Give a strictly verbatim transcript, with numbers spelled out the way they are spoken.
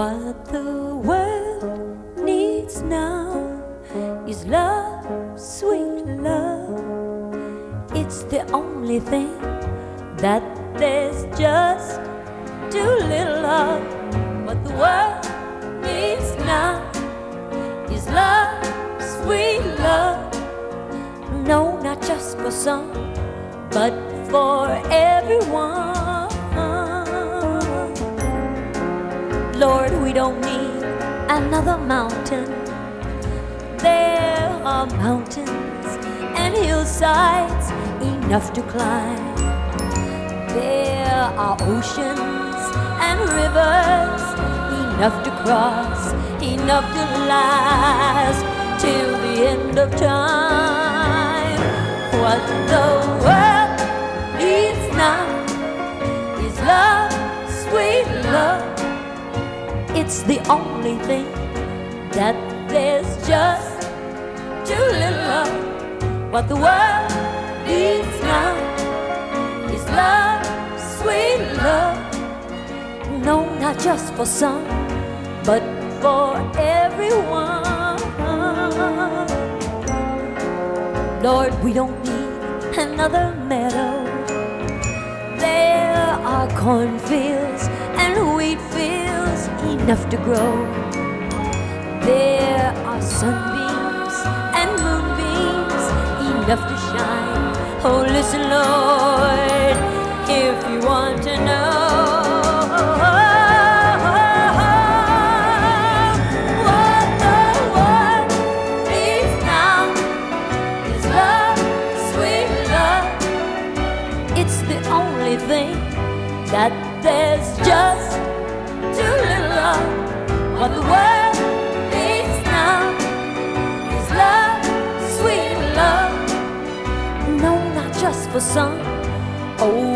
What the world needs now is love, sweet love. It's the only thing that there's just too little of. What the world needs now is love, sweet love. No, not just for some, but for everyone. Lord, we don't need another mountain. There are mountains and hillsides enough to climb. There are oceans and rivers enough to cross, enough to last till the end of time. What the world needs now is love, sweet love. It's the only thing that there's just too little of. What the world needs now is love, sweet love. No, not just for some, but for everyone. Lord, we don't need another meadow. There are cornfields and wheat fields enough to grow. There are sunbeams and moonbeams enough to shine. Oh, listen, Lord, if you want to know what the world needs now is love, sweet love. It's the only thing that there's just too little of. What the world needs now is love, sweet love. No, not just for some. Oh,